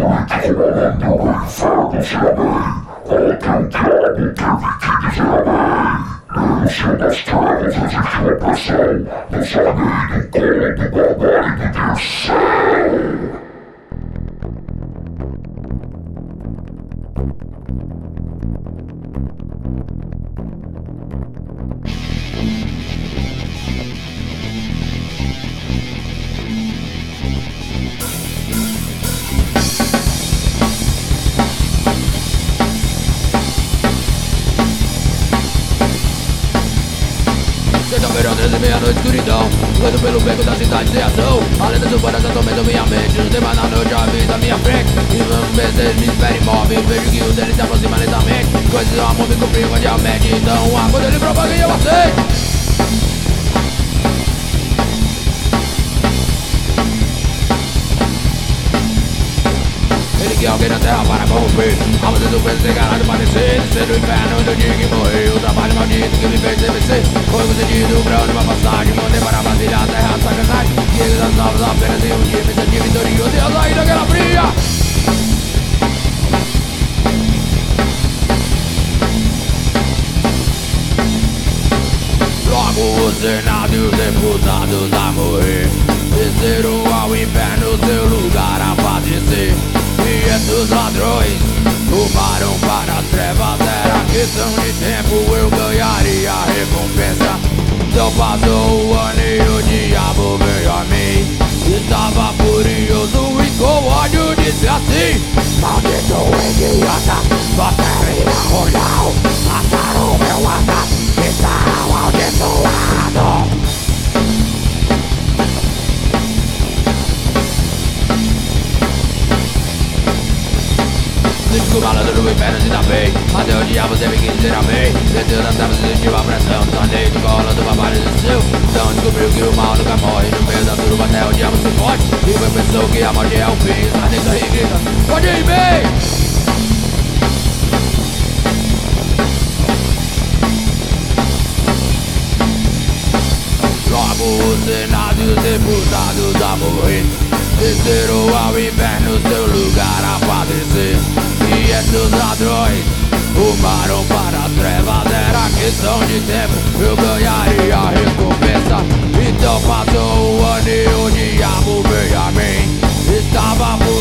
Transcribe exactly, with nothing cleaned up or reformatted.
Sexta-feira, treze e meia-noite, escuridão. Ando pelo beco da cidade sem ação. Além das urbanas atormentam minha mente. Não tem mais nada, eu já vi da minha frente. E meus meses me esperam imóvel. Vejo que o dele se aproxima lentamente. Coisas ao amor me cumpriu mundialmente. Então, a quando ele propaga e eu aceito. Ele que alguém na terra para corromper. Almas do peso desgarrado para descer. Descer do inferno do dia que morreu. O trabalho maldito que me fez D B C. Foi concedido pra uma passagem. Mandei para Brasília, a terra de sacanagem. E eles das novas apenas em um dia. Me senti vitorioso e eu saí da Guerra Fria. Logo o Senado e os deputados a morrer. Desceram ao inferno, seu lugar a padecer. E esses ladrões roubaram para as trevas. Era questão de tempo, eu ganharia a recompensa. Então passou o ano e o diabo veio a mim. Estava furioso e com ódio disse assim: maldito idiota, você virá olhar. Mataram meu andar, está amaldiçoado. O malandro do inferno se dá bem. Até o diabo teve que dizer amém. Desceu das tábuas e sentiu a pressão. Torneio do colo do babado desceu. Então descobriu que o mal nunca morre. No meio da turma até o diabo se fode. E foi pensou que a morte é o fim. Está dentro e grita: pode ir bem! Logo o Senado e os deputados a morrer. Desceram ao inferno, seu lugar a padecer. E esses ladrões rumaram para as trevas. Era questão de tempo, eu ganharia a recompensa. Então passou o ano e o diabo veio a mim. Estava